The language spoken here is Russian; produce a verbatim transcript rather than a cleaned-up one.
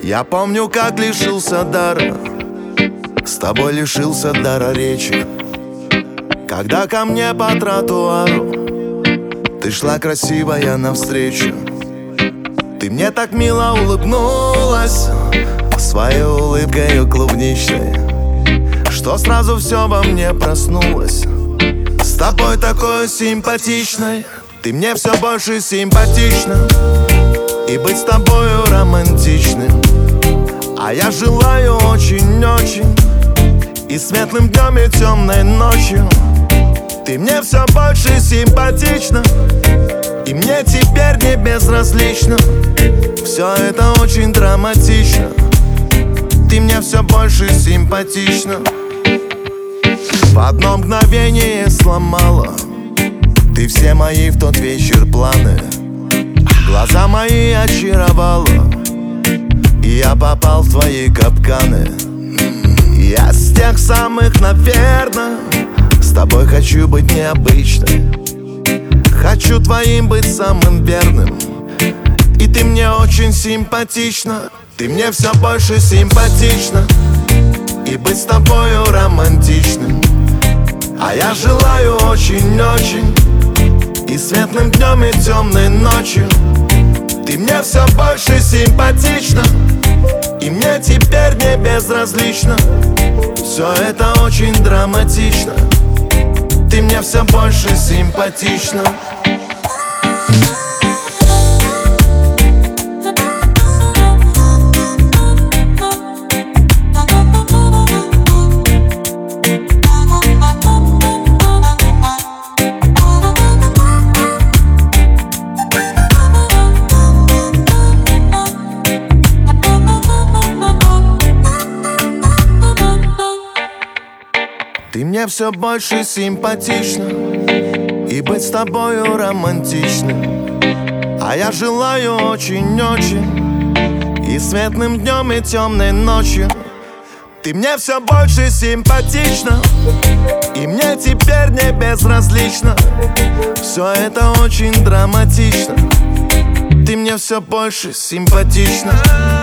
Я помню, как лишился дара, с тобой лишился дара речи. Когда ко мне по тротуару ты шла красивая навстречу, ты мне так мило улыбнулась своей улыбкой клубничной, что сразу все во мне проснулось. С тобой такой симпатичной, ты мне все больше симпатична. И быть с тобою романтичным, а я желаю очень-очень. И светлым днем, и темной ночью ты мне все больше симпатична. И мне теперь не безразлично. Все это очень драматично. Ты мне все больше симпатична. В одно мгновение сломала ты все мои в тот вечер планы. Глаза мои очаровала, и я попал в твои капканы. Я с тех самых, наверно, с тобой хочу быть необычной. Хочу твоим быть самым верным. И ты мне очень симпатична. Ты мне все больше симпатична. И быть с тобою романтичным, а я желаю очень-очень. И светлым днем, и темной ночью ты мне все больше симпатична. И мне теперь не безразлично. Все это очень драматично. Ты мне все больше симпатична. Ты мне все больше симпатична. И быть с тобою романтичным, а я желаю очень-очень. И светлым днем, и темной ночью ты мне все больше симпатична. И мне теперь не безразлично. Все это очень драматично. Ты мне все больше симпатична.